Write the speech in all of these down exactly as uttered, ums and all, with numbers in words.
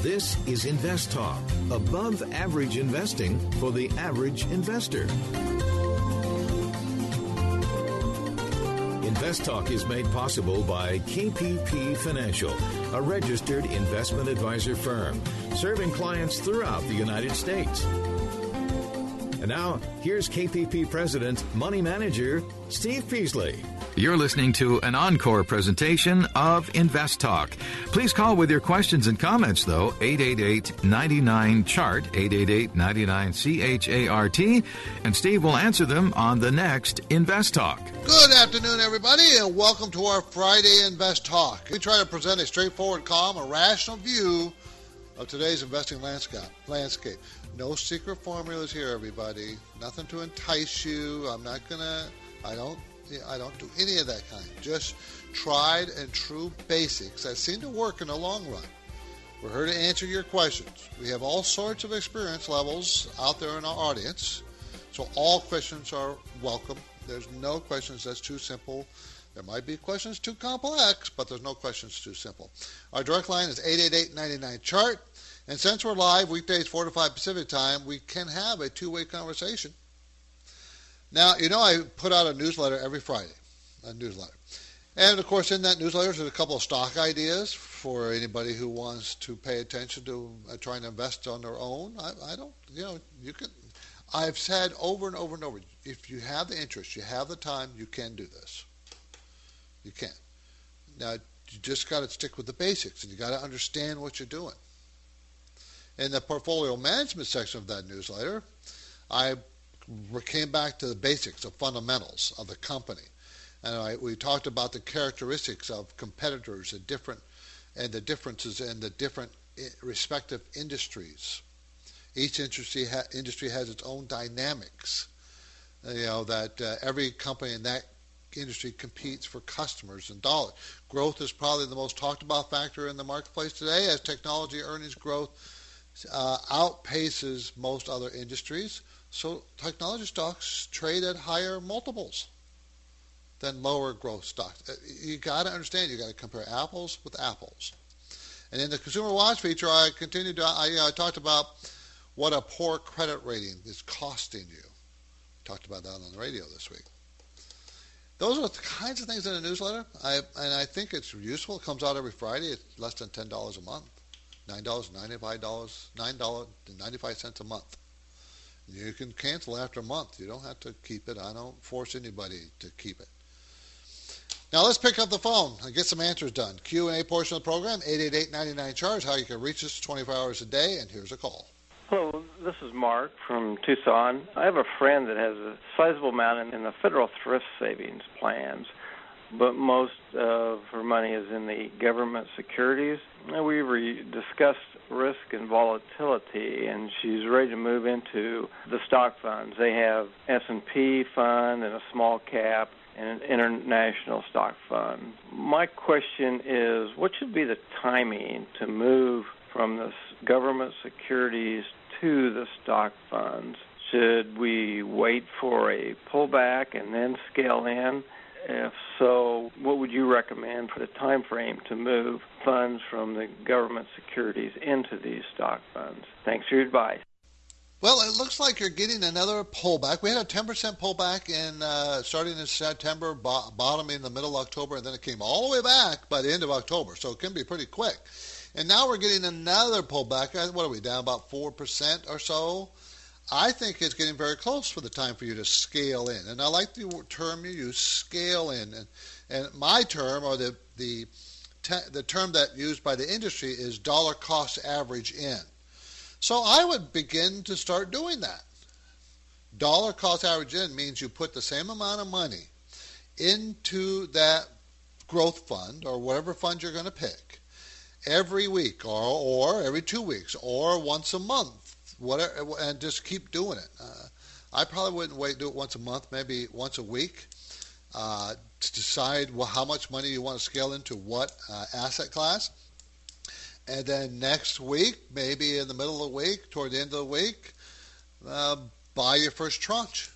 This is Invest Talk, above average investing for the average investor. Invest Talk is made possible by K P P Financial, a registered investment advisor firm serving clients throughout the United States. And now, here's K P P President, Money Manager, Steve Peasley. You're listening to an encore presentation of Invest Talk. Please call with your questions and comments, though, eight eight eight, nine nine, C H A R T, eight eight eight, nine nine, C H A R T, and Steve will answer them on the next Invest Talk. Good afternoon, everybody, and welcome to our Friday Invest Talk. We try to present a straightforward, calm, and rational view of today's investing landscape. landscape. No secret formulas here, everybody. Nothing to entice you. I'm not going to, I don't, I don't do any of that kind. Just tried and true basics that seem to work in the long run. We're here to answer your questions. We have all sorts of experience levels out there in our audience, so all questions are welcome. There's no questions that's too simple. There might be questions too complex, but there's no questions too simple. Our direct line is eight eight eight, nine nine, C H A R T, and since we're live weekdays four to five Pacific time, we can have a two-way conversation. Now, you know I put out a newsletter every Friday, a newsletter. And, of course, in that newsletter, there's a couple of stock ideas for anybody who wants to pay attention to uh, trying to invest on their own. I, I don't, you know, you can, I've said over and over and over, if you have the interest, you have the time, you can do this. You can. Now, you just got to stick with the basics, and you got to understand what you're doing. In the portfolio management section of that newsletter, I came back to the basics, the fundamentals of the company. And I, we talked about the characteristics of competitors and different, and the differences in the different respective industries. Each industry ha- industry has its own dynamics. You know that uh, every company in that industry competes for customers and dollars. Growth is probably the most talked about factor in the marketplace today, as technology earnings growth uh, outpaces most other industries. So technology stocks trade at higher multiples than lower growth stocks. You got to understand, you got to compare apples with apples. And in the Consumer Watch feature, I continued to, I, you know, I talked about what a poor credit rating is costing you. Talked about that on the radio this week. Those are the kinds of things in the newsletter, I, and I think it's useful. It comes out every Friday. It's less than ten dollars a month, nine dollars and ninety-five cents, nine dollars and ninety-five cents a month. You can cancel after a month. You don't have to keep it. I don't force anybody to keep it. Now let's pick up the phone and get some answers done. Q and A portion of the program, eight eight eight, nine nine, C H A R T, how you can reach us twenty-four hours a day, and here's a call. Hello, this is Mark from Tucson. I have a friend that has a sizable amount in the federal thrift savings plans, but most of her money is in the government securities. We re- discussed risk and volatility, and she's ready to move into the stock funds. They have S and P fund and a small cap and an international stock fund. My question is, what should be the timing to move from the government securities to the stock funds? Should we wait for a pullback and then scale in? If so, what would you recommend for the time frame to move funds from the government securities into these stock funds? Thanks for your advice. Well, it looks like you're getting another pullback. We had a ten percent pullback in uh, starting in September, bo- bottoming in the middle of October, and then it came all the way back by the end of October. So it can be pretty quick. And now we're getting another pullback. What are we, down about four percent or so? I think it's getting very close for the time for you to scale in. And I like the term you use, scale in. And, and my term, or the, the, te- the term that used by the industry, is dollar cost average in. So I would begin to start doing that. Dollar cost average in means you put the same amount of money into that growth fund or whatever fund you're going to pick every week or, or every two weeks or once a month, whatever, and just keep doing it. Uh, I probably wouldn't wait do it once a month, maybe once a week, uh, to decide well, how much money you want to scale into what uh, asset class. And then next week, maybe in the middle of the week, toward the end of the week, uh, buy your first tranche.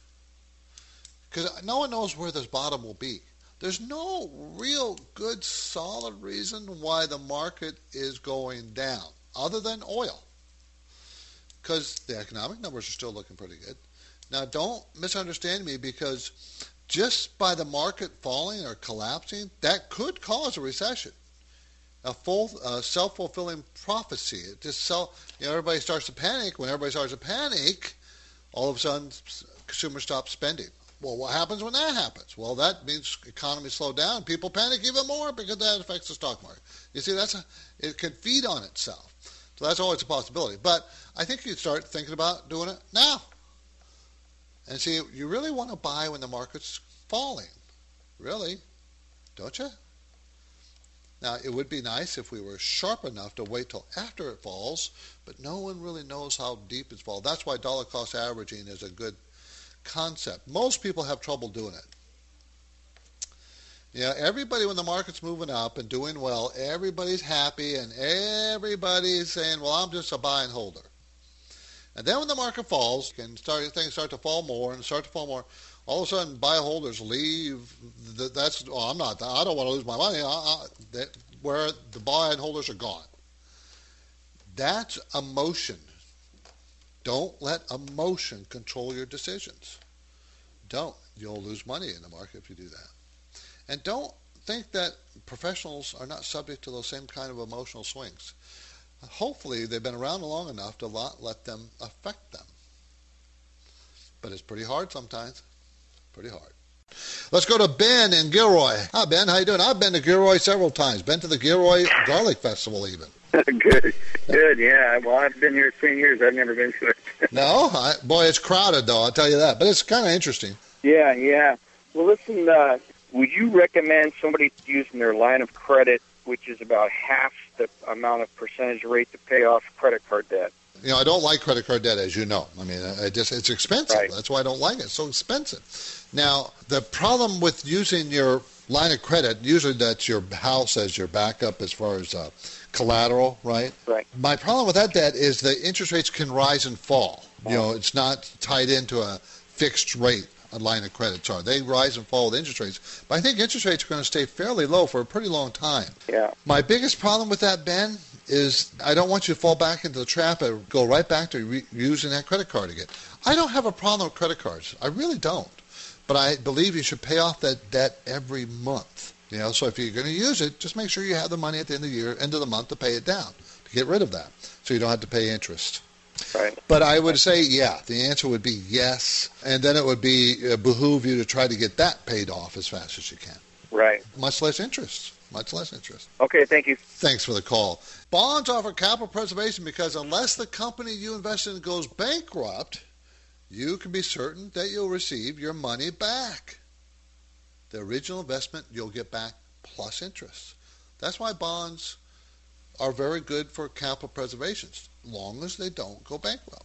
Because no one knows where this bottom will be. There's no real good, solid reason why the market is going down. other than oil, because the economic numbers are still looking pretty good. Now, don't misunderstand me, because just by the market falling or collapsing, that could cause a recession. A full uh, self-fulfilling prophecy. It just sell, you know, everybody starts to panic. When everybody starts to panic, all of a sudden, consumers stop spending. Well, what happens when that happens? Well, that means economy slow down. People panic even more because that affects the stock market. You see, that's a, it can feed on itself. So that's always a possibility. But I think you start thinking about doing it now. And see, you really want to buy when the market's falling. Really, don't you? Now, it would be nice if we were sharp enough to wait till after it falls, but no one really knows how deep it's fallen. That's why dollar cost averaging is a good concept. Most people have trouble doing it. Yeah, everybody, when the market's moving up and doing well, everybody's happy and everybody's saying, well, I'm just a buy and holder. And then when the market falls, and start, things start to fall more and start to fall more, all of a sudden, buy holders leave. That's oh, I'm not. I don't want to lose my money. I, I, that, where the buy and holders are gone. That's emotion. Don't let emotion control your decisions. Don't. You'll lose money in the market if you do that. And don't think that professionals are not subject to those same kind of emotional swings. Hopefully, they've been around long enough to not let them affect them. But it's pretty hard sometimes. Pretty hard. Let's go to Ben in Gilroy. Hi, Ben. How you doing? I've been to Gilroy several times. Been to the Gilroy Garlic Festival even. Good. Good, yeah. Well, I've been here ten years. I've never been to it. No? I, boy, it's crowded, though. I'll tell you that. But it's kind of interesting. Yeah, yeah. Well, listen, uh, would you recommend somebody using their line of credit, which is about half the amount of percentage rate to pay off credit card debt? You know, I don't like credit card debt, as you know. I mean, I just it's expensive. Right. That's why I don't like it. It's so expensive. Now, the problem with using your line of credit, usually that's your house as your backup as far as uh, collateral, right? Right. My problem with that debt is the interest rates can rise and fall. You know, it's not tied into a fixed rate. A line of credits are. They rise and fall with interest rates. But I think interest rates are going to stay fairly low for a pretty long time. Yeah. My biggest problem with that, Ben, is I don't want you to fall back into the trap and go right back to re- using that credit card again. I don't have a problem with credit cards. I really don't. But I believe you should pay off that debt every month. You know, so if you're going to use it, just make sure you have the money at the end of the year, end of the month to pay it down, to get rid of that, so you don't have to pay interest. Right. But I would say, yeah, the answer would be yes, and then it would be uh, behoove you to try to get that paid off as fast as you can. Right. Much less interest. Much less interest. Okay, thank you. Thanks for the call. Bonds offer capital preservation because unless the company you invest in goes bankrupt, you can be certain that you'll receive your money back. The original investment you'll get back plus interest. That's why bonds are very good for capital preservation, as long as they don't go bankrupt.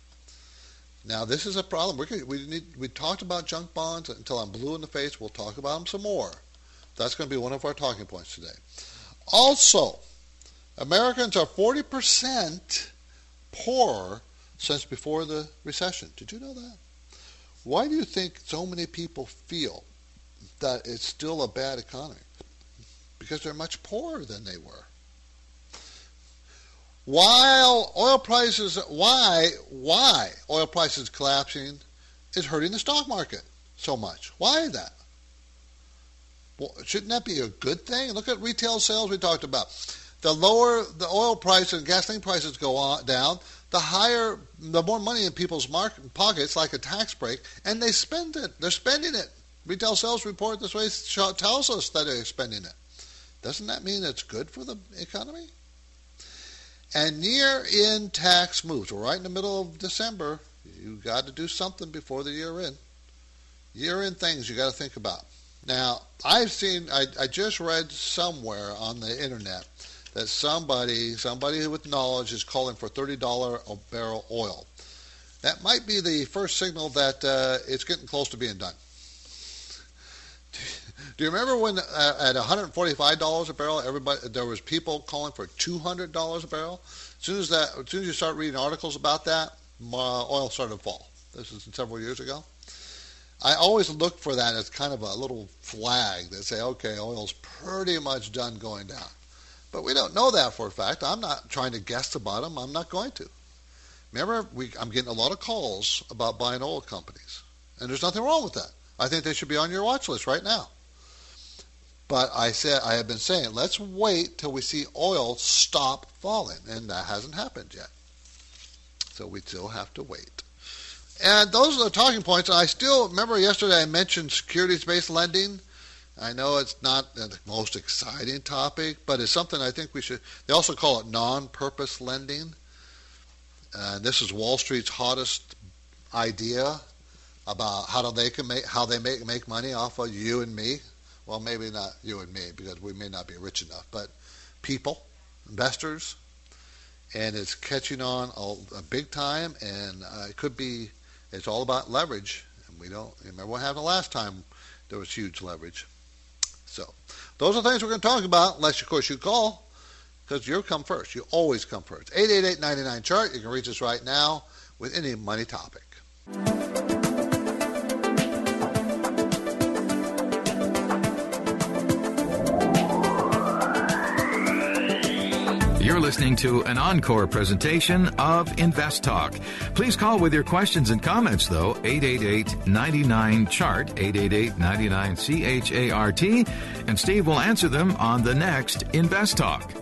Now, this is a problem. We're, we need, we talked about junk bonds until I'm blue in the face. We'll talk about them some more. That's going to be one of our talking points today. Also, Americans are forty percent poorer since before the recession. Did you know that? Why do you think so many people feel that it's still a bad economy? Because they're much poorer than they were. While oil prices, why, why oil prices collapsing is hurting the stock market so much. Why is that? Well, shouldn't that be a good thing? Look at retail sales we talked about. The lower the oil price and gasoline prices go on, down, the higher, the more money in people's market, pockets, like a tax break, and they spend it. They're spending it. Retail sales report this way tells us that they're spending it. Doesn't that mean it's good for the economy? And year-end tax moves. We're right in the middle of December. You've got to do something before the year-end. Year-end things you got to think about. Now, I've seen, I, I just read somewhere on the internet that somebody, somebody with knowledge is calling for thirty dollars a barrel oil. That might be the first signal that uh, it's getting close to being done. Do you remember when uh, at one hundred forty-five dollars a barrel, everybody there was people calling for two hundred dollars a barrel? As soon as that, as soon as you start reading articles about that, uh, oil started to fall. This is several years ago. I always look for that as kind of a little flag that say, okay, oil's pretty much done going down. But we don't know that for a fact. I'm not trying to guess the bottom. I'm not going to. Remember, we, I'm getting a lot of calls about buying oil companies. And there's nothing wrong with that. I think they should be on your watch list right now. But I said I have been saying, let's wait till we see oil stop falling. And that hasn't happened yet. So we still have to wait. And those are the talking points. I still remember yesterday I mentioned securities-based lending. I know it's not the most exciting topic, but it's something I think we should. They also call it non-purpose lending. And uh, this is Wall Street's hottest idea about how do they can make how they make make money off of you and me. Well, maybe not you and me because we may not be rich enough, but people, investors, and it's catching on a, a big time. And uh, it could be. It's all about leverage, and we don't remember what happened last time. There was huge leverage. So those are things we're going to talk about, unless, of course, you call, because you come first. You always come first. eight eight eight, nine nine, chart. You can reach us right now with any money topic. You're listening to an encore presentation of Invest Talk. Please call with your questions and comments, though, eight eight eight, nine nine, chart, eight eight eight, nine nine, C H A R T, and Steve will answer them on the next Invest Talk.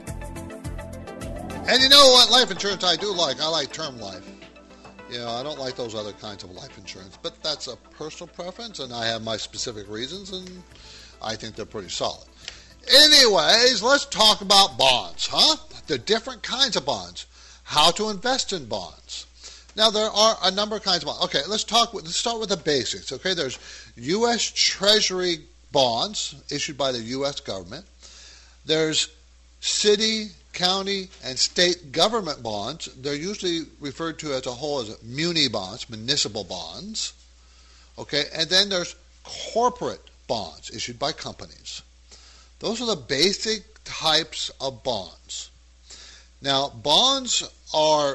And you know what life insurance I do like? I like term life. You know, I don't like those other kinds of life insurance, but that's a personal preference, and I have my specific reasons, and I think they're pretty solid. Anyways, let's talk about bonds, huh? The different kinds of bonds, how to invest in bonds. Now, there are a number of kinds of bonds. Okay, let's talk. Let's start with the basics. Okay, there's U S Treasury bonds issued by the U S government. There's city, county, and state government bonds. They're usually referred to as a whole as muni bonds, municipal bonds. Okay, and then there's corporate bonds issued by companies. Those are the basic types of bonds. Now, bonds are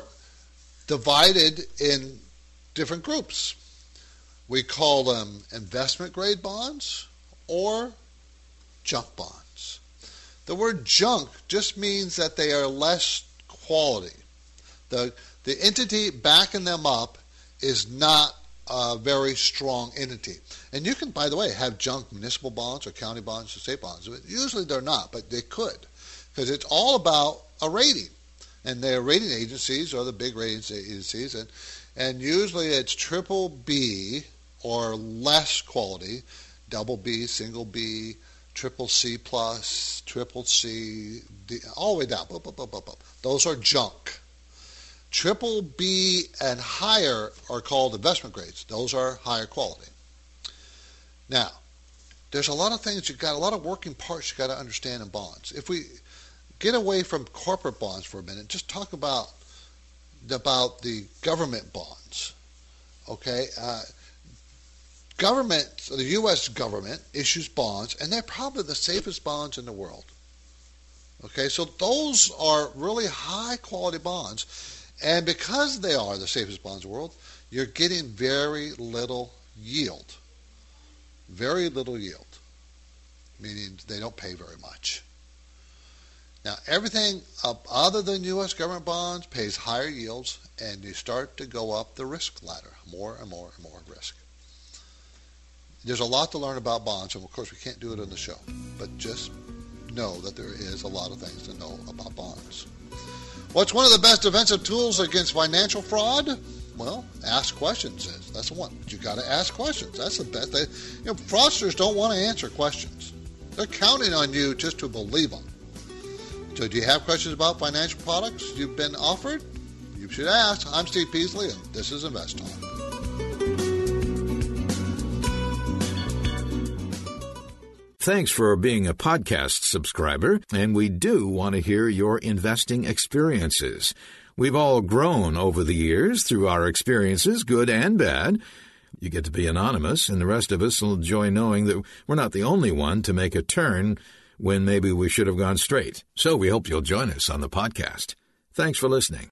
divided in different groups. We call them investment-grade bonds or junk bonds. The word junk just means that they are less quality. The, the entity backing them up is not a very strong entity. And you can, by the way, have junk municipal bonds or county bonds or state bonds. Usually they're not, but they could, because it's all about a rating. And their rating agencies are the big rating agencies, and, and usually it's triple B or less quality, double B, single B, triple C plus, triple C, D, all the way down. Boop, boop, boop, boop, boop. Those are junk. Triple B and higher are called investment grades. Those are higher quality. Now, there's a lot of things you've got, a lot of working parts you've got to understand in bonds. If we get away from corporate bonds for a minute, just talk about, about the government bonds. Okay? Uh, government, the U S government issues bonds, and they're probably the safest bonds in the world. Okay? So those are really high quality bonds. And because they are the safest bonds in the world, you're getting very little yield. Very little yield. Meaning they don't pay very much. Now, everything other than U S government bonds pays higher yields, and you start to go up the risk ladder. More and more and more risk. There's a lot to learn about bonds, and of course we can't do it on the show. But just know that there is a lot of things to know about bonds. What's one of the best defensive tools against financial fraud? Well, ask questions is. That's the one. You got to ask questions. That's the best. They, you know, fraudsters don't want to answer questions. They're counting on you just to believe them. So do you have questions about financial products you've been offered? You should ask. I'm Steve Peasley, and this is Invest Talk. Thanks for being a podcast subscriber, and we do want to hear your investing experiences. We've all grown over the years through our experiences, good and bad. You get to be anonymous, and the rest of us will enjoy knowing that we're not the only one to make a turn when maybe we should have gone straight. So we hope you'll join us on the podcast. Thanks for listening.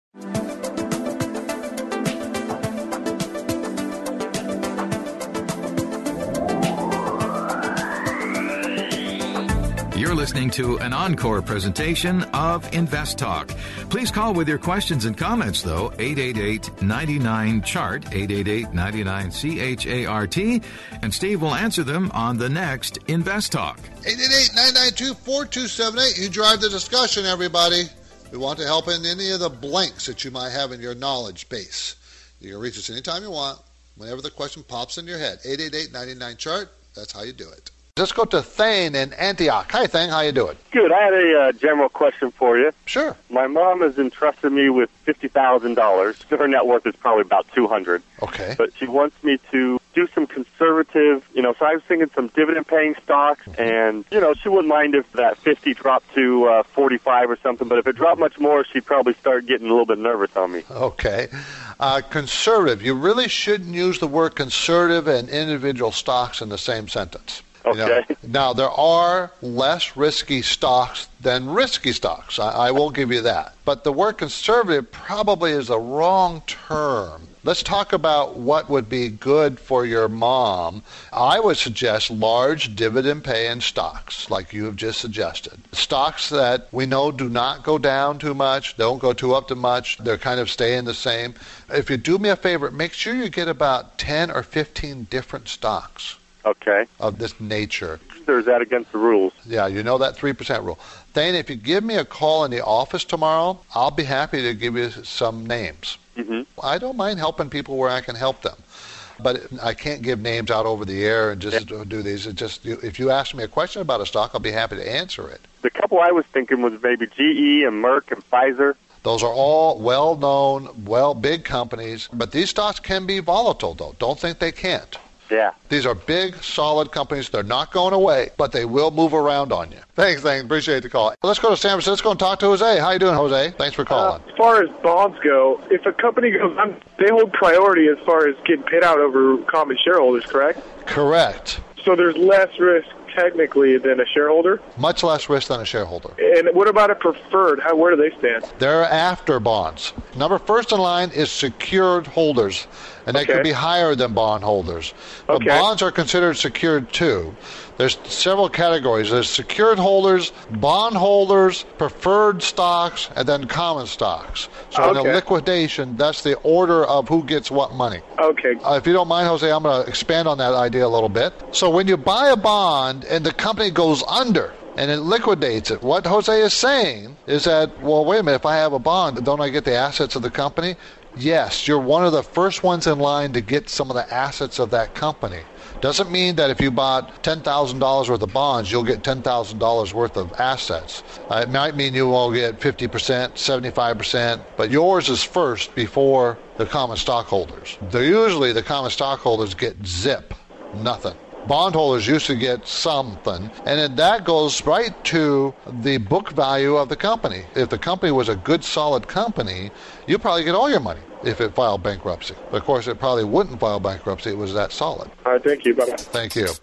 You're listening to an encore presentation of Invest Talk. Please call with your questions and comments, though, eight eight eight, nine nine, C H A R T, eight eight eight, nine nine, C H A R T, and Steve will answer them on the next Invest Talk. eight eight eight, nine nine two, four two seven eight. You drive the discussion, everybody. We want to help in any of the blanks that you might have in your knowledge base. You can reach us anytime you want, whenever the question pops in your head. eight eight eight, nine nine, C H A R T. That's how you do it. Let's go to Thane in Antioch. Hi, Thane. How you doing? Good. I had a uh, general question for you. Sure. My mom has entrusted me with fifty thousand dollars. Her net worth is probably about two hundred dollars. Okay. But she wants me to do some conservative, you know, so I was thinking some dividend-paying stocks, mm-hmm. and, you know, she wouldn't mind if that fifty dropped to uh, forty-five or something, but if it dropped much more, she'd probably start getting a little bit nervous on me. Okay. Uh, conservative. You really shouldn't use the word conservative and individual stocks in the same sentence. Okay. You know, now, there are less risky stocks than risky stocks. I, I will give you that. But the word conservative probably is a wrong term. Let's talk about what would be good for your mom. I would suggest large dividend-paying stocks, like you have just suggested. Stocks that we know do not go down too much, don't go too up too much, they're kind of staying the same. If you do me a favor, make sure you get about ten or fifteen different stocks. Okay. Of this nature. Or is that against the rules? Yeah, you know that three percent rule. Thane, if you give me a call in the office tomorrow, I'll be happy to give you some names. Mm-hmm. I don't mind helping people where I can help them. But I can't give names out over the air and just yeah. do these. It just if you ask me a question about a stock, I'll be happy to answer it. The couple I was thinking was maybe G E and Merck and Pfizer. Those are all well-known, well, big companies. But these stocks can be volatile, though. Don't think they can't. Yeah. These are big, solid companies. They're not going away, but they will move around on you. Thanks, thanks. Appreciate the call. Let's go to San Francisco and talk to Jose. How you doing, Jose? Thanks for calling. Uh, as far as bonds go, if a company goes, um, they hold priority as far as getting paid out over common shareholders, correct? Correct. So there's less risk technically than a shareholder? Much less risk than a shareholder. And what about a preferred? How, where do they stand? They're after bonds. Number first in line is secured holders, and they okay. could be higher than bond holders. But okay. bonds are considered secured too. There's several categories. There's secured holders, bond holders, preferred stocks, and then common stocks. So okay. in a liquidation, that's the order of who gets what money. Okay. Uh, if you don't mind, Jose, I'm going to expand on that idea a little bit. So when you buy a bond and the company goes under and it liquidates it, what Jose is saying is that, well, wait a minute, if I have a bond, don't I get the assets of the company? Yes, you're one of the first ones in line to get some of the assets of that company. Doesn't mean that if you bought ten thousand dollars worth of bonds, you'll get ten thousand dollars worth of assets. Uh, it might mean you will get fifty percent, seventy-five percent, but yours is first before the common stockholders. They're usually the common stockholders get zip, nothing. Bondholders used to get something, and then that goes right to the book value of the company. If the company was a good, solid company, you probably get all your money if it filed bankruptcy. But of course, it probably wouldn't file bankruptcy. It was that solid. All right, thank you. Bye-bye. Thank you.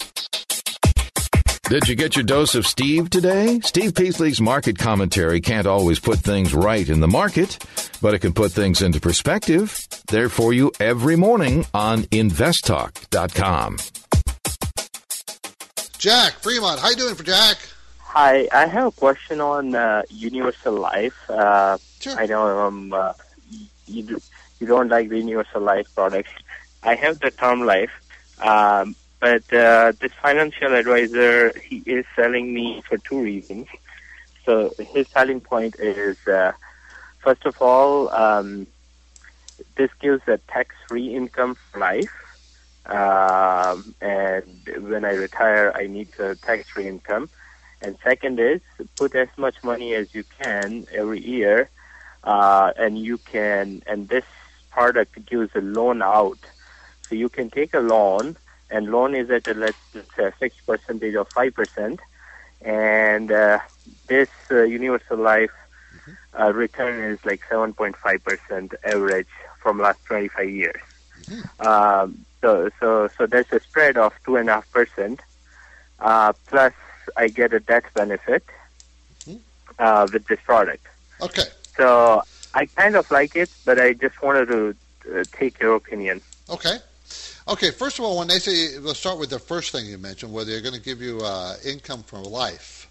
Did you get your dose of Steve today? Steve Peasley's market commentary can't always put things right in the market, but it can put things into perspective. They're for you every morning on invest talk dot com. Jack Fremont, how you doing for Jack? Hi, I have a question on uh, Universal Life. Uh, sure. I know um, uh, you, do, you don't like the Universal Life products. I have the term life, um, but uh, this financial advisor, he is selling me for two reasons. So his selling point is, uh, first of all, um, this gives a tax-free income for life. Um, and when I retire, I need the tax-free income. And second is, put as much money as you can every year, uh, and you can, and this product gives a loan out. So you can take a loan, and loan is at a, let's say, a fixed percentage of five percent, and uh, this uh, Universal Life mm-hmm. uh, return is like seven point five percent average from last twenty-five years. Mm-hmm. Um, So, so, so there's a spread of two and a half percent. Uh, plus, I get a death benefit uh, with this product. Okay. So I kind of like it, but I just wanted to uh, take your opinion. Okay. Okay. First of all, when they say, let's start with the first thing you mentioned, whether they're going to give you uh, income from life.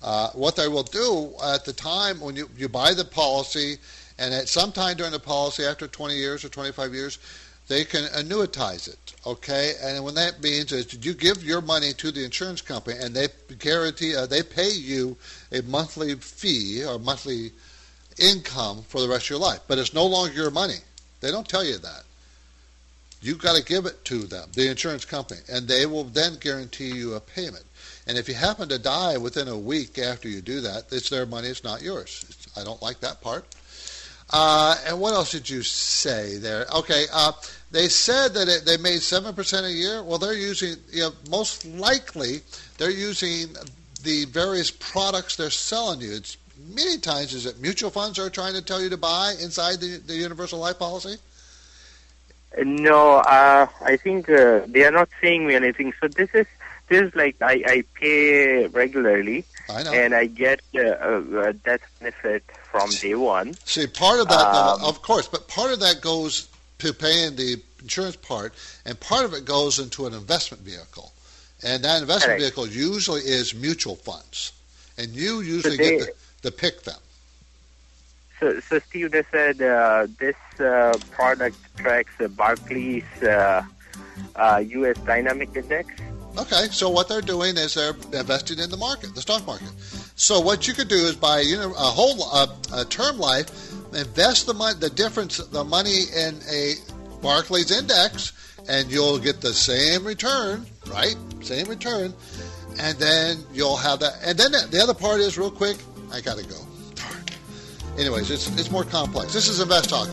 Uh, what they will do at the time when you, you buy the policy, and at some time during the policy, after twenty years or twenty-five years, they can annuitize it, okay? And what that means is you give your money to the insurance company, and they guarantee, uh, they pay you a monthly fee or monthly income for the rest of your life. But it's no longer your money. They don't tell you that. You've got to give it to them, the insurance company, and they will then guarantee you a payment. And if you happen to die within a week after you do that, it's their money, it's not yours. It's, I don't like that part. Uh, and what else did you say there? Okay, uh, they said that it, they made seven percent a year. Well, they're using, you know, most likely, they're using the various products they're selling you. It's many times, is it mutual funds they're trying to tell you to buy inside the, the universal life policy? No, uh, I think uh, they are not saying me anything. So this is this is like I, I pay regularly, I know. and I get uh, uh, death benefit from day one. See, part of that, Um, uh, of course, but part of that goes to paying the insurance part, and part of it goes into an investment vehicle. And that investment Correct. vehicle usually is mutual funds. And you usually they- get to, to pick them. So, so Steve, they said uh, this uh, product tracks uh, Barclays uh, uh, U S Dynamic Index. Okay, so what they're doing is they're investing in the market, the stock market. So what you could do is buy you know, a whole uh, a term life, invest the money, the difference, the money in a Barclays index, and you'll get the same return, right? Same return, and then you'll have that. And then the other part is, real quick, I got to go. Darn. Anyways, it's it's more complex. This is Invest Talk.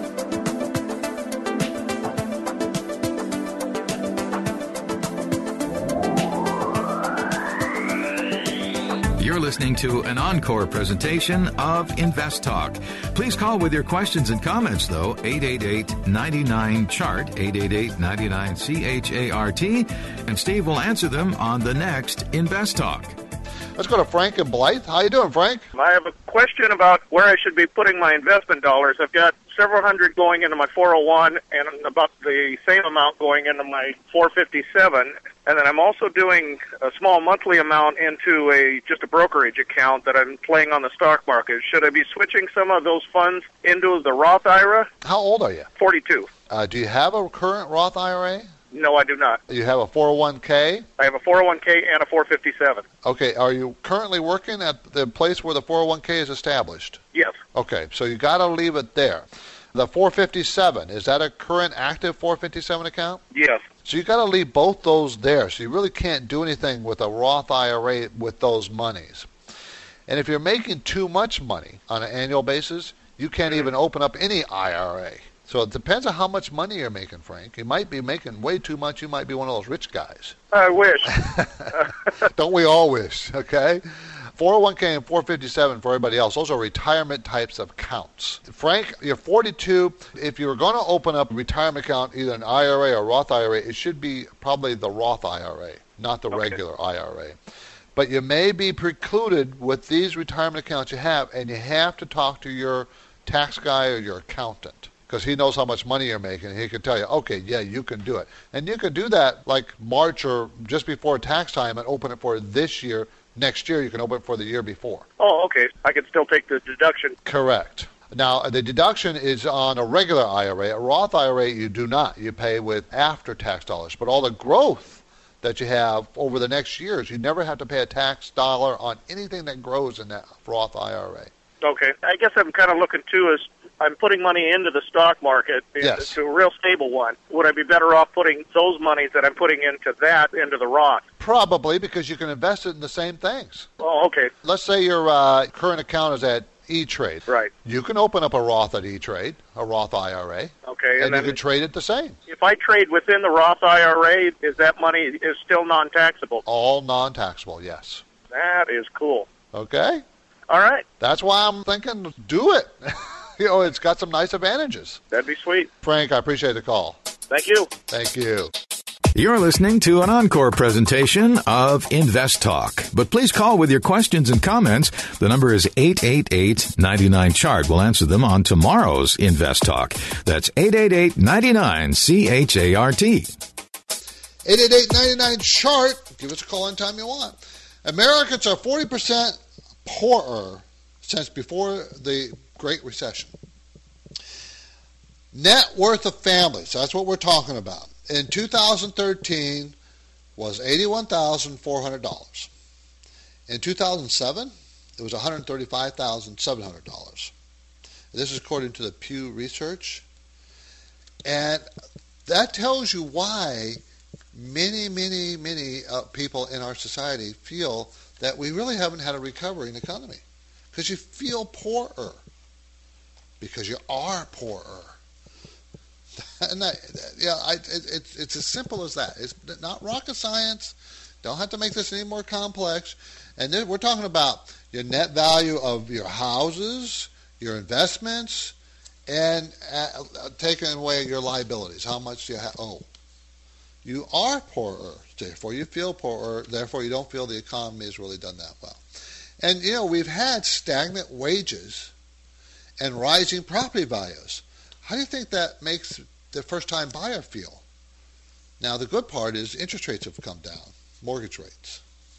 You're listening to an encore presentation of Invest Talk. Please call with your questions and comments, though, eight eight eight, nine nine, C H A R T, eight eight eight, nine nine, C H A R T, and Steve will answer them on the next Invest Talk. Let's go to Frank and Blythe. How you doing, Frank? I have a question about where I should be putting my investment dollars. I've got several hundred going into my four oh one and about the same amount going into my four fifty-seven. And then I'm also doing a small monthly amount into a just a brokerage account that I'm playing on the stock market. Should I be switching some of those funds into the Roth I R A? How old are you? forty-two. Uh, do you have a current Roth I R A? No, I do not. You have a four oh one k? I have a four oh one k and a four fifty-seven. Okay, are you currently working at the place where the four oh one k is established? Yes. Okay, so you got to leave it there. The four fifty-seven, is that a current active four fifty-seven account? Yes. So you got to leave both those there. So you really can't do anything with a Roth I R A with those monies. And if you're making too much money on an annual basis, you can't even open up any I R A. So it depends on how much money you're making, Frank. You might be making way too much. You might be one of those rich guys. I wish. Don't we all wish, okay? four oh one k and four fifty-seven for everybody else, those are retirement types of accounts. Frank, you're forty-two. If you were going to open up a retirement account, either an I R A or Roth I R A, it should be probably the Roth I R A, not the Okay. regular I R A. But you may be precluded with these retirement accounts you have, and you have to talk to your tax guy or your accountant, because he knows how much money you're making, and he can tell you, okay, yeah, you can do it. And you can do that like March or just before tax time and open it for this year. Next year, you can open it for the year before. Oh, okay. I can still take the deduction. Correct. Now, the deduction is on a regular I R A. A Roth I R A, you do not. You pay with after-tax dollars. But all the growth that you have over the next years, you never have to pay a tax dollar on anything that grows in that Roth I R A. Okay. I guess I'm kind of looking, too, is I'm putting money into the stock market, Yes. to a real stable one. Would I be better off putting those monies that I'm putting into that into the Roth? Probably, because you can invest it in the same things. Oh, okay. Let's say your uh, current account is at E-Trade. Right. You can open up a Roth at E-Trade, a Roth I R A, Okay. and, And, you then can trade it the same. if I trade within the Roth I R A, is that money is still non-taxable? All non-taxable, yes. That is cool. Okay? All right. That's why I'm thinking do it. You know, it's got some nice advantages. That'd be sweet. Frank, I appreciate the call. Thank you. Thank you. You're listening to an encore presentation of Invest Talk. But please call with your questions and comments. The number is eight eight eight, nine nine, C H A R T. We'll answer them on tomorrow's Invest Talk. That's eight eight eight, nine nine, C H A R T. eight eight eight, nine nine, C H A R T. Give us a call anytime you want. Americans are forty percent poorer since before the Great Recession. Net worth of families, that's what we're talking about, in two thousand thirteen was eighty-one thousand four hundred dollars. In two thousand seven, it was one hundred thirty-five thousand seven hundred dollars. This is according to the Pew Research. And that tells you why many, many, many uh, people in our society feel that we really haven't had a recovering economy. Because you feel poorer. Because you are poorer. And that, yeah, I, it, it's it's as simple as that. It's not rocket science. Don't have to make this any more complex. And then we're talking about your net value of your houses, your investments, and uh, taking away your liabilities. How much do you ha- owe? You are poorer, therefore you feel poorer. Therefore you don't feel the economy has really done that well. And you know we've had stagnant wages and rising property values. How do you think that makes the first-time buyer feel? Now, the good part is interest rates have come down, mortgage rates.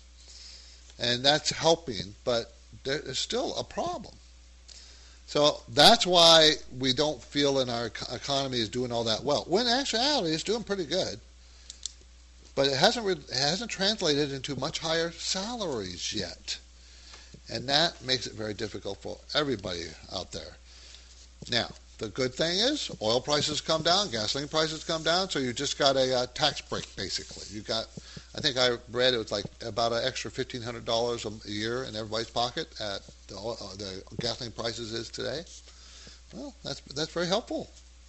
And that's helping, but there is still a problem. So that's why we don't feel in our economy is doing all that well. When in actuality, it's doing pretty good. But it hasn't, it hasn't translated into much higher salaries yet. And that makes it very difficult for everybody out there. Now, the good thing is oil prices come down, gasoline prices come down, so you just got a uh, tax break, basically. You got, I think I read it was like about an extra fifteen hundred dollars a year in everybody's pocket at the, uh, the gasoline prices is today. Well, that's that's very helpful.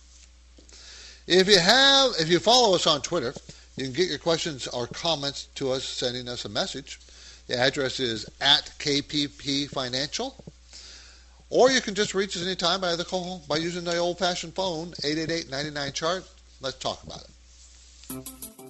If you have, if you follow us on Twitter, you can get your questions or comments to us, sending us a message. The address is at K P P Financial. Or you can just reach us anytime by the call by using the old-fashioned phone, eight eight eight, nine nine, chart. Let's talk about it.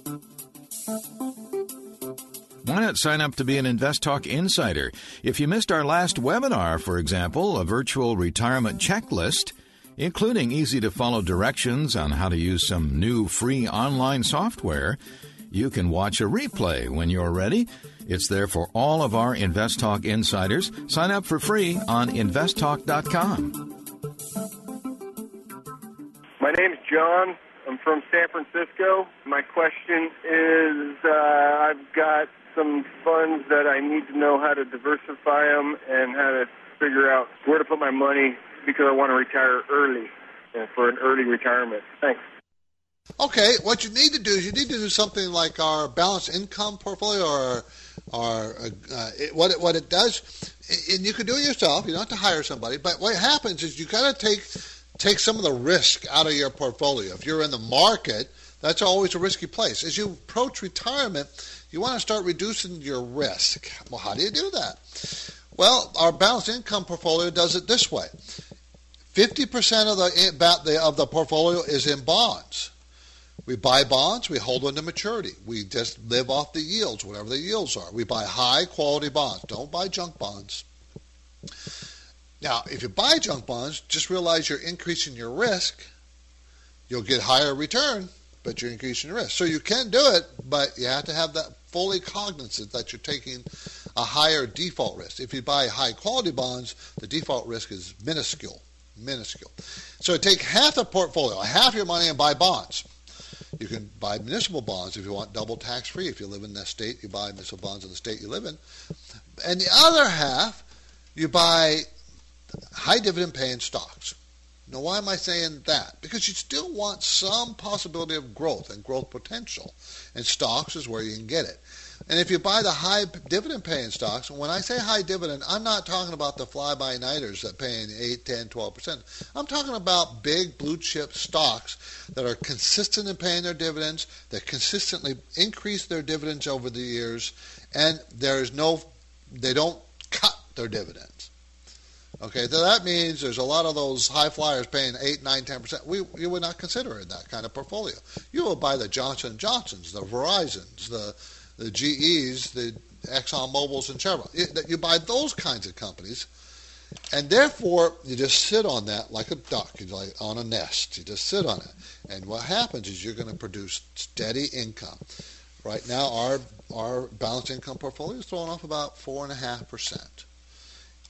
Why not sign up to be an InvestTalk Insider? If you missed our last webinar, for example, a virtual retirement checklist, including easy-to-follow directions on how to use some new free online software, you can watch a replay when you're ready. It's there for all of our InvestTalk Insiders. Sign up for free on invest talk dot com. My name's John. I'm from San Francisco. My question is, uh, I've got some funds that I need to know how to diversify them and how to figure out where to put my money because I want to retire early and for an early retirement. Thanks. Okay, what you need to do is you need to do something like our balanced income portfolio, or, or uh, it, what it, what it does, and you can do it yourself. You don't have to hire somebody. But what happens is you got to take take some of the risk out of your portfolio. If you're in the market, that's always a risky place. As you approach retirement, you want to start reducing your risk. Well, how do you do that? Well, our balanced income portfolio does it this way: fifty percent of the of the portfolio is in bonds. We buy bonds, we hold them to maturity. We just live off the yields, whatever the yields are. We buy high-quality bonds. Don't buy junk bonds. Now, if you buy junk bonds, just realize you're increasing your risk. You'll get higher return, but you're increasing your risk. So you can do it, but you have to have that fully cognizant that you're taking a higher default risk. If you buy high-quality bonds, the default risk is minuscule, minuscule. So take half the portfolio, half your money, and buy bonds. You can buy municipal bonds if you want double tax-free. If you live in that state, you buy municipal bonds in the state you live in. And the other half, you buy high dividend-paying stocks. Now, why am I saying that? Because you still want some possibility of growth and growth potential. And stocks is where you can get it. And if you buy the high dividend-paying stocks, and when I say high dividend, I'm not talking about the fly-by-nighters that paying eight, ten, twelve percent. I'm talking about big blue-chip stocks that are consistent in paying their dividends, that consistently increase their dividends over the years, and there's no, they don't cut their dividends. Okay, so that means there's a lot of those high flyers paying eight, nine, ten percent. We, you would not consider in that kind of portfolio. You will buy the Johnson and Johnsons, the Verizons, the the G Es, the Exxon Mobils, and Chevron. You, you buy those kinds of companies, and therefore you just sit on that like a duck, you like on a nest. You just sit on it, and what happens is you're going to produce steady income. Right now, our our balanced income portfolio is throwing off about four and a half percent.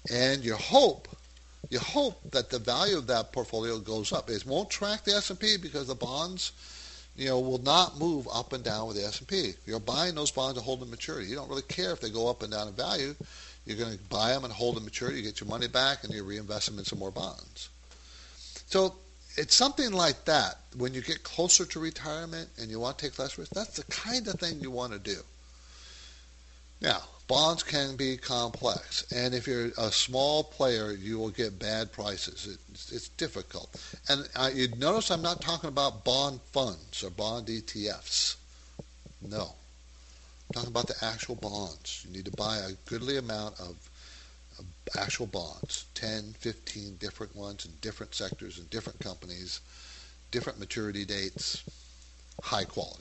And you hope, you hope that the value of that portfolio goes up. It won't track the S and P because the bonds, you know, will not move up and down with the S and P. You're buying those bonds to hold them maturity. You don't really care if they go up and down in value. You're going to buy them and hold them maturity. You get your money back and you reinvest them in some more bonds. So it's something like that. When you get closer to retirement and you want to take less risk, that's the kind of thing you want to do. Now, bonds can be complex, and if you're a small player, you will get bad prices. It's, it's difficult. And uh, you notice I'm not talking about bond funds or bond E T Fs. No. I'm talking about the actual bonds. You need to buy a goodly amount of, of actual bonds, ten, fifteen different ones in different sectors and different companies, different maturity dates, high quality.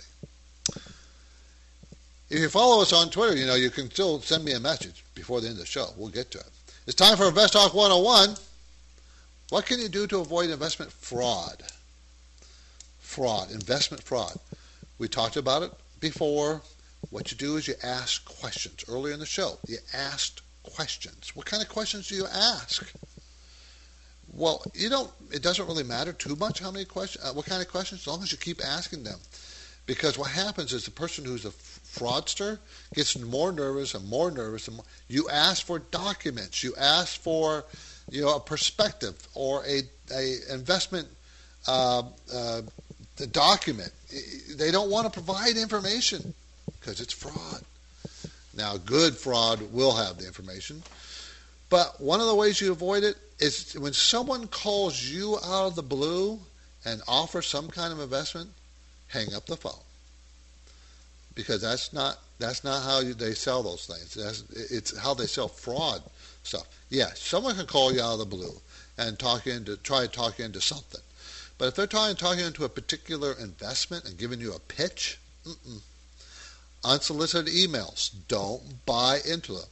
If you follow us on Twitter, you know, you can still send me a message before the end of the show. We'll get to it. It's time for Invest Talk one oh one. What can you do to avoid investment fraud? Fraud, investment fraud. We talked about it before. What you do is you ask questions. Earlier in the show, you asked questions. What kind of questions do you ask? Well, you don't. It doesn't really matter too much how many questions, uh, what kind of questions, as long as you keep asking them. Because what happens is the person who's a fraudster gets more nervous and more nervous. And more. You ask for documents. You ask for, you know, a perspective or a, a investment uh, uh, document. They don't want to provide information because it's fraud. Now, good fraud will have the information. But one of the ways you avoid it is when someone calls you out of the blue and offers some kind of investment, hang up the phone, because that's not that's not how you, they sell those things. That's, it's how they sell fraud stuff. Yeah, someone can call you out of the blue and talk into try to talk you into something, but if they're trying to talk you into a particular investment and giving you a pitch, mm-mm. Unsolicited emails, don't buy into them.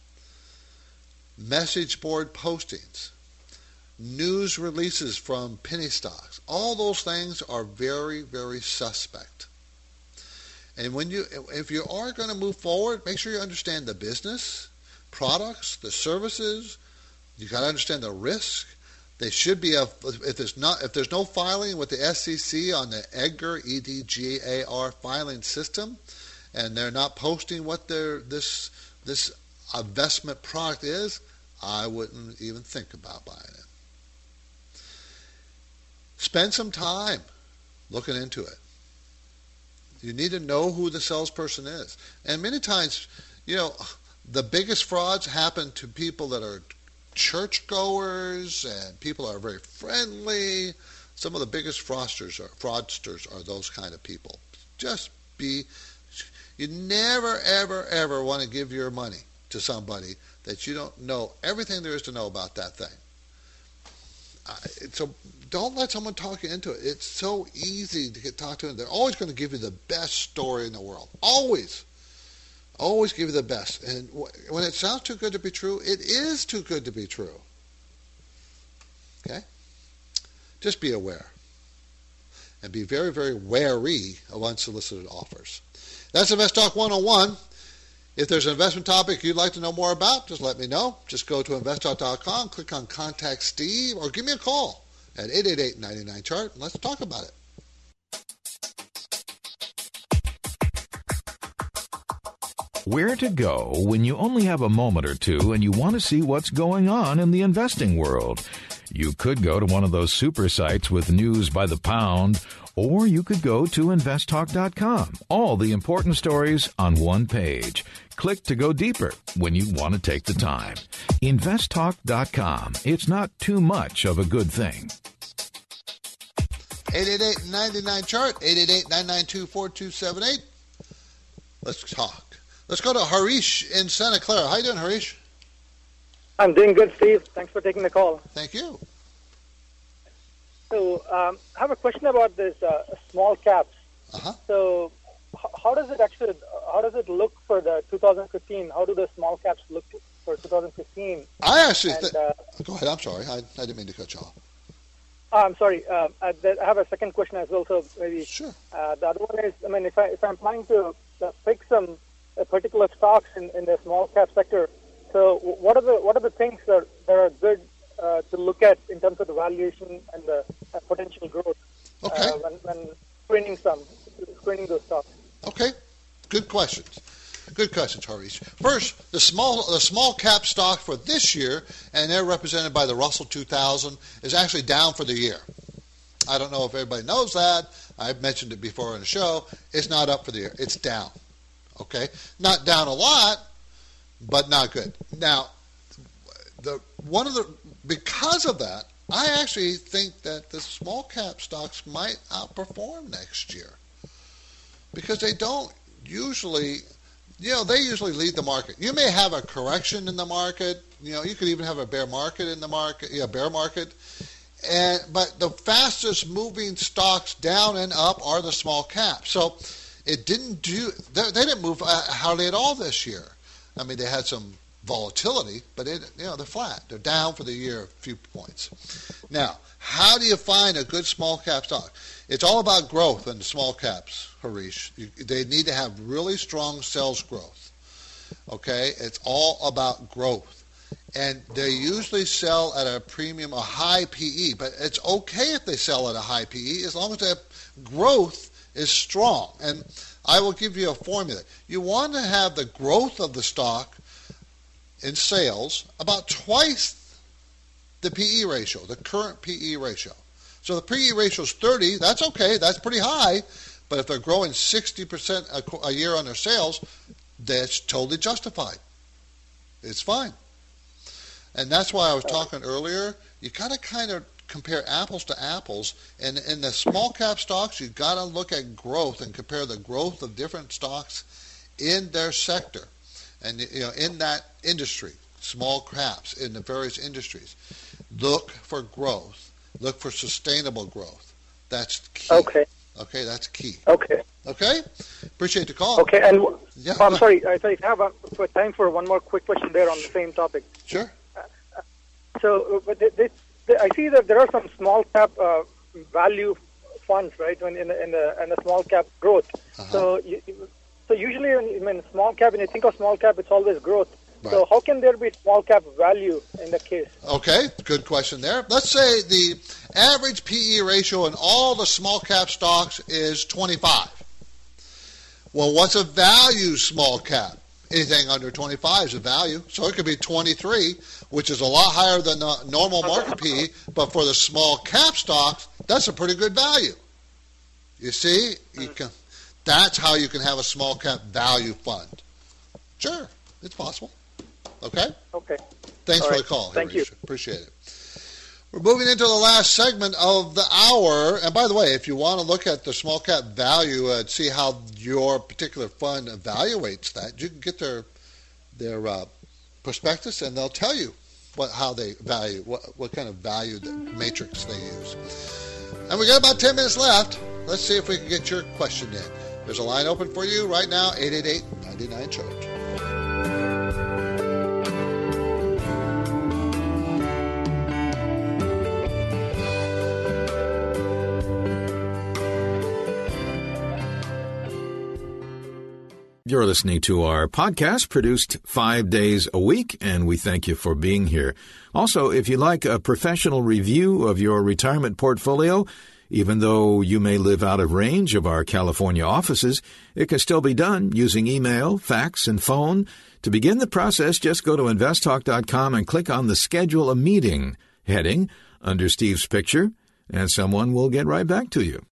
Message board postings, news releases from penny stocks, all those things are very, very suspect. And when you, if you are going to move forward, make sure you understand the business, products, the services. You got to understand the risk. They should be a, if there's not, if there's no filing with the S E C on the EDGAR, E D G A R filing system, and they're not posting what their this this investment product is, I wouldn't even think about buying it. Spend some time looking into it. You need to know who the salesperson is. And many times, you know, the biggest frauds happen to people that are churchgoers and people are very friendly. Some of the biggest fraudsters are, fraudsters are those kind of people. Just be, you never, ever, ever want to give your money to somebody that you don't know everything there is to know about that thing. Uh, so don't let someone talk you into it. It's so easy to get talked to. They're always going to give you the best story in the world. Always. Always give you the best. And when it sounds too good to be true, it is too good to be true. Okay? Just be aware. And be very, very wary of unsolicited offers. That's Invest Talk one oh one. If there's an investment topic you'd like to know more about, just let me know. Just go to invest talk dot com, click on Contact Steve, or give me a call at eight eight eight, nine nine, chart, and let's talk about it. Where to go when you only have a moment or two and you want to see what's going on in the investing world? You could go to one of those super sites with news by the pound, or you could go to invest talk dot com. All the important stories on one page. Click to go deeper when you want to take the time. invest talk dot com. It's not too much of a good thing. eight eight eight, nine nine, chart, eight eight eight, nine nine two, four two seven eight. Let's talk. Let's go to Harish in Santa Clara. How you doing, Harish? I'm doing good, Steve. Thanks for taking the call. Thank you. So um, I have a question about this uh, small caps. Uh-huh. So h- how does it actually, how does it look for the two thousand fifteen? How do the small caps look for two thousand fifteen? I actually and, think... uh, go ahead. I'm sorry. I, I didn't mean to cut you off. I'm sorry. Uh, I, I have a second question as well. So maybe sure. Uh, the other one is, I mean, if, I, if I'm planning to uh, pick some uh, particular stocks in, in the small cap sector, So what are the what are the things that, that are good uh, to look at in terms of the valuation and the uh, potential growth okay. uh, when, when screening some screening those stocks? Okay, good questions. Good questions, Harish. First, the small the small cap stock for this year, and they're represented by the Russell two thousand, is actually down for the year. I don't know if everybody knows that. I've mentioned it before in the show. It's not up for the year. It's down. Okay, not down a lot, but not good. Now, the one of the because of that, I actually think that the small cap stocks might outperform next year because they don't usually. You know, they usually lead the market. You may have a correction in the market. You know, you could even have a bear market in the market. Yeah, bear market. And but the fastest moving stocks down and up are the small caps. So it didn't do. They, they didn't move hardly at all this year. I mean, they had some volatility, but it, you know, they're flat. They're down for the year a few points. Now, how do you find a good small cap stock? It's all about growth in the small caps, Harish. You, they need to have really strong sales growth. Okay? It's all about growth. And they usually sell at a premium, a high P E, but it's okay if they sell at a high P E as long as their growth is strong. And I will give you a formula. You want to have the growth of the stock in sales about twice the P E ratio, the current P E ratio. So the P E ratio is thirty. That's okay. That's pretty high. But if they're growing sixty percent a, a year on their sales, that's totally justified. It's fine. And that's why I was talking earlier. You got to kind of compare apples to apples. And in the small cap stocks, you've got to look at growth and compare the growth of different stocks in their sector and you know in that industry, small caps in the various industries. Look for growth. Look for sustainable growth. That's key. Okay. Okay, that's key. Okay. Okay? Appreciate the call. Okay, and yeah, oh, I'm sorry, I have a, for time for one more quick question there on the same topic. Sure. Uh, so, but they, they, they, I see that there are some small cap uh, value funds, right, when in the, in the, in the small cap growth. Uh-huh. So, you, so usually when, when small cap, when you think of small cap, it's always growth. Right. So how can there be small cap value in the case? Okay, good question there. Let's say the average P E ratio in all the small cap stocks is twenty-five. Well, what's a value small cap? Anything under twenty-five is a value. So it could be twenty-three, which is a lot higher than the normal market P E, but for the small cap stocks, that's a pretty good value. You see, you can. That's how you can have a small cap value fund. Sure, it's possible. Okay? Okay. Thanks All for right. the call. Thank Harish. you. Appreciate it. We're moving into the last segment of the hour. And by the way, if you want to look at the small cap value and see how your particular fund evaluates that, you can get their their uh, prospectus, and they'll tell you what how they value, what, what kind of value the matrix they use. And we got about ten minutes left. Let's see if we can get your question in. There's a line open for you right now, eight eight eight, nine nine, chart. You're listening to our podcast produced five days a week, and we thank you for being here. Also, if you like a professional review of your retirement portfolio, even though you may live out of range of our California offices, it can still be done using email, fax, and phone. To begin the process, just go to invest talk dot com and click on the Schedule a Meeting heading under Steve's picture, and someone will get right back to you.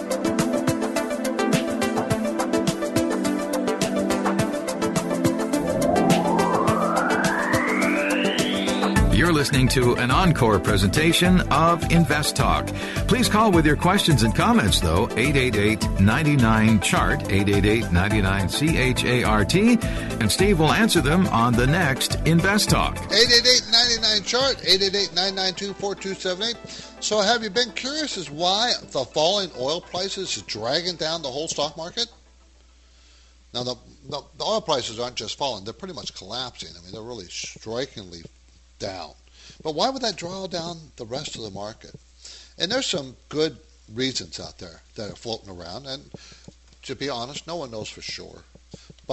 You're listening to an encore presentation of Invest Talk. Please call with your questions and comments, though, eight eight eight, nine nine, C H A R T, eight eight eight, nine nine, C H A R T, and Steve will answer them on the next Invest Talk. eight eight eight, nine nine, C H A R T, eight eight eight, nine nine two, four two seven eight. So have you been curious as why the falling oil prices is dragging down the whole stock market? Now, the, the, the oil prices aren't just falling. They're pretty much collapsing. I mean, they're really strikingly down. But why would that draw down the rest of the market? And there's some good reasons out there that are floating around. And to be honest, no one knows for sure. But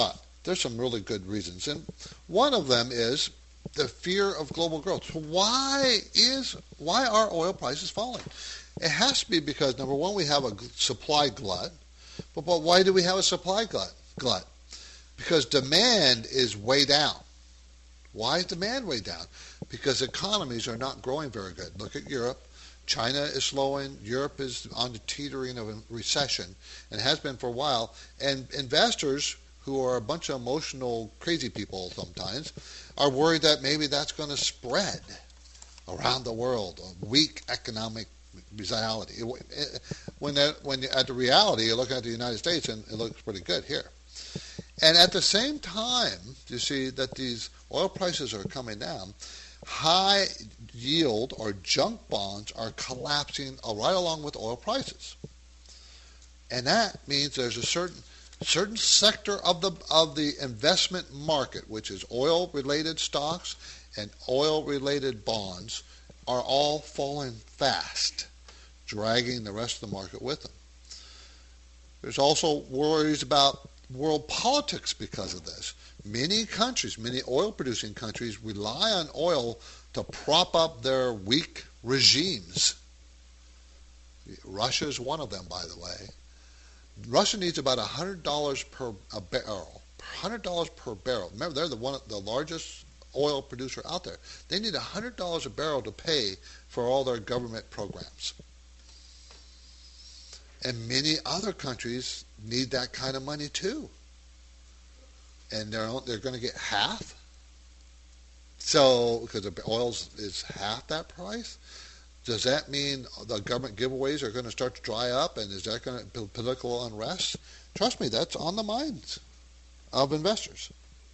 there's some really good reasons. And one of them is the fear of global growth. So why is why are oil prices falling? It has to be because, number one, we have a supply glut. But, but why do we have a supply glut? glut? Because demand is way down. Why is demand way down? Because economies are not growing very good. Look at Europe. China is slowing. Europe is on the teetering of a recession and has been for a while. And investors, who are a bunch of emotional, crazy people sometimes, are worried that maybe that's going to spread around the world, a weak economic reality. When, that, when at the reality, you look at the United States, and it looks pretty good here. And at the same time, you see that these oil prices are coming down, high yield or junk bonds are collapsing right along with oil prices. And that means there's a certain certain sector of the of the investment market, which is oil-related stocks and oil-related bonds, are all falling fast, dragging the rest of the market with them. There's also worries about world politics because of this. Many countries, many oil-producing countries, rely on oil to prop up their weak regimes. Russia is one of them, by the way. Russia needs about one hundred dollars per a barrel. one hundred dollars per barrel. Remember, they're the one, the largest oil producer out there. They need one hundred dollars a barrel to pay for all their government programs. And many other countries need that kind of money too. And they're they're going to get half. So, because the oil is half that price, does that mean the government giveaways are going to start to dry up, and is that going to be political unrest? Trust me, that's on the minds of investors.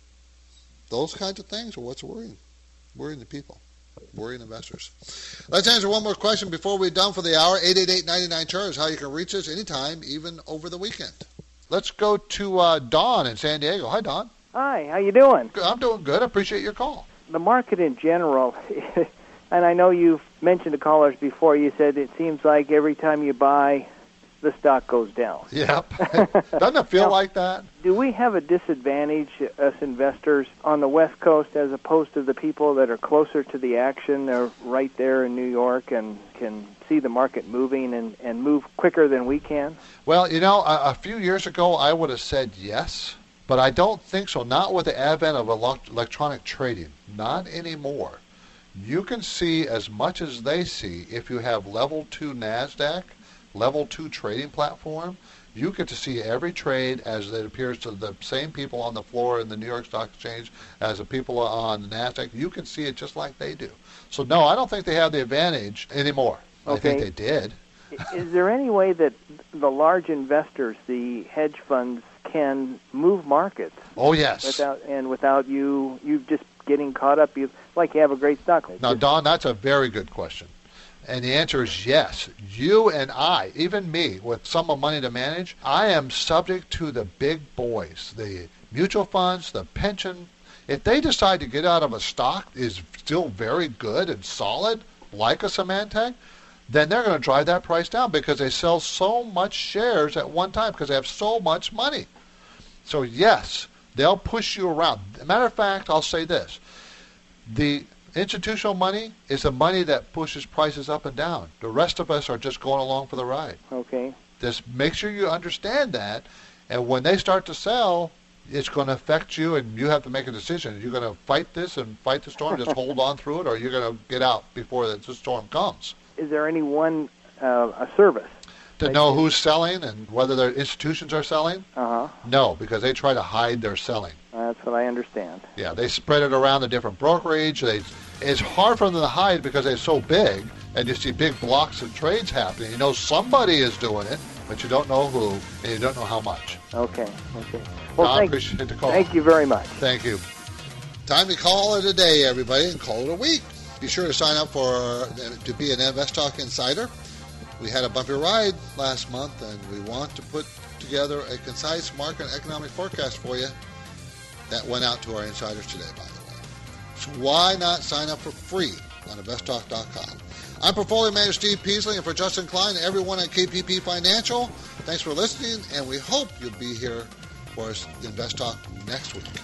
Those kinds of things are what's worrying, worrying the people, worrying investors. Let's answer one more question before we're done for the hour. eight eight eight, nine nine, C H A R T is how you can reach us anytime, even over the weekend. Let's go to uh, Don in San Diego. Hi, Don. Hi, how you doing? I'm doing good. I appreciate your call. The market in general, and I know you've mentioned to callers before, you said it seems like every time you buy, the stock goes down. Yep. Doesn't it feel now, like that? Do we have a disadvantage, us investors, on the West Coast as opposed to the people that are closer to the action? They're right there in New York and can see the market moving and, and move quicker than we can? Well, you know, a, a few years ago I would have said yes, but I don't think so. Not with the advent of electronic trading. Not anymore. You can see as much as they see if you have level two NASDAQ, level two trading platform. You get to see every trade as it appears to the same people on the floor in the New York Stock Exchange as the people on the NASDAQ. You can see it just like they do. So, no, I don't think they have the advantage anymore. Okay. I think they did. Is there any way that the large investors, the hedge funds, can move markets? Oh, yes. Without and without you, you just getting caught up, you like you have a great stock. Now, Don, that's a very good question. And the answer is yes. You and I, even me, with some of money to manage, I am subject to the big boys, the mutual funds, the pension. If they decide to get out of a stock is still very good and solid, like a Symantec, then they're going to drive that price down because they sell so much shares at one time because they have so much money. So yes, they'll push you around. Matter of fact, I'll say this. The institutional money is the money that pushes prices up and down. The rest of us are just going along for the ride. Okay. Just make sure you understand that, and when they start to sell, it's going to affect you, and you have to make a decision. You're going to fight this and fight the storm, just hold on through it, or you're going to get out before the storm comes. Is there any one uh, a service? To like know who's selling and whether their institutions are selling? Uh-huh. No, because they try to hide their selling. That's what I understand. Yeah, they spread it around the different brokerage. They, it's hard for them to hide because they're so big, and you see big blocks of trades happening. You know somebody is doing it, but you don't know who, and you don't know how much. Okay, okay. Well, I thank, appreciate the call. Thank you very much. Thank you. Time to call it a day, everybody, and call it a week. Be sure to sign up for to be an InvestTalk Insider. We had a bumpy ride last month, and we want to put together a concise market and economic forecast for you. That went out to our insiders today, by the way. So why not sign up for free on invest talk dot com? I'm Portfolio Manager Steve Peasley, and for Justin Klein and everyone at K P P Financial, thanks for listening, and we hope you'll be here for us Invest Talk next week.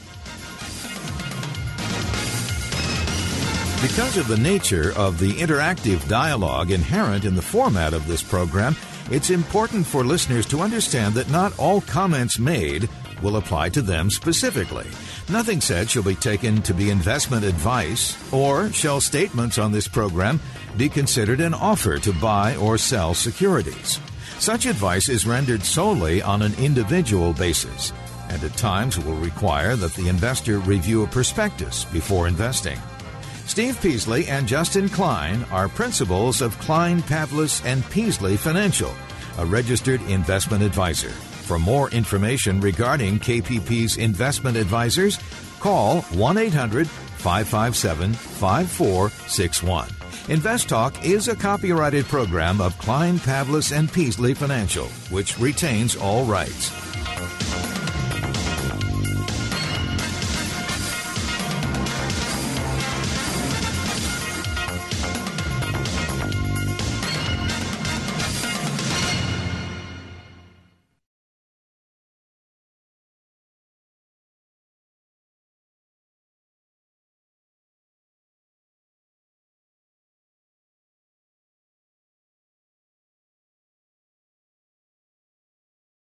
Because of the nature of the interactive dialogue inherent in the format of this program, it's important for listeners to understand that not all comments made will apply to them specifically. Nothing said shall be taken to be investment advice, or shall statements on this program be considered an offer to buy or sell securities. Such advice is rendered solely on an individual basis, and at times will require that the investor review a prospectus before investing. Steve Peasley and Justin Klein are principals of Klein, Pavlis and Peasley Financial, a registered investment advisor. For more information regarding K P P's investment advisors, call one eight hundred five five seven five four six one. Invest Talk is a copyrighted program of Klein, Pavlis and Peasley Financial, which retains all rights.